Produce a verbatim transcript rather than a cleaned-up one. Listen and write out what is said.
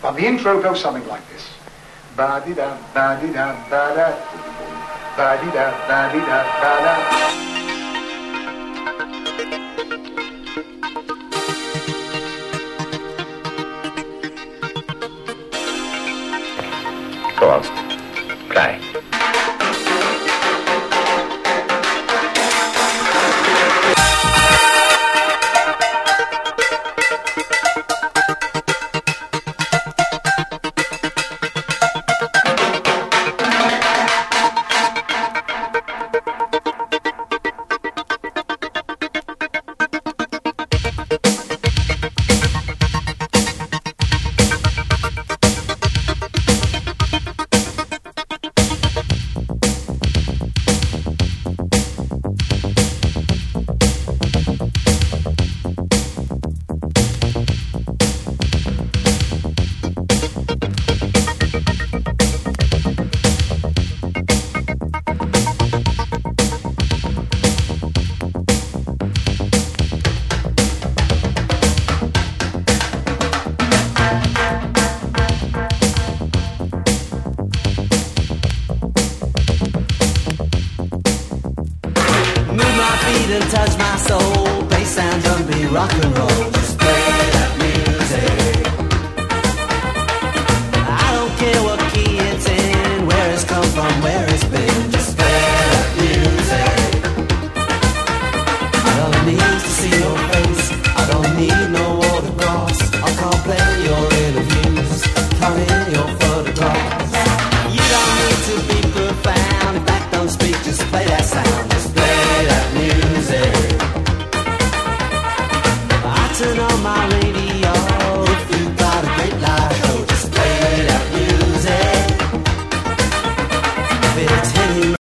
But the intro goes something like this. Ba-di-da, ba-di-da, ba-da. Ba-di-da, ba-di-da, ba-da. Go on. Play. And touch my soul, bass and drum beat, rock and roll. Just play that music. I don't care what key it's in, where it's come from, where it's been. Just play that music. I don't need to see your face, I don't need no autographs. I can't play your interviews, come in your photographs. You don't need to be profound, in fact don't speak, just play that sound. Just play that music. Turn on my radio if you got a great live show. Just play that music. If it's hitting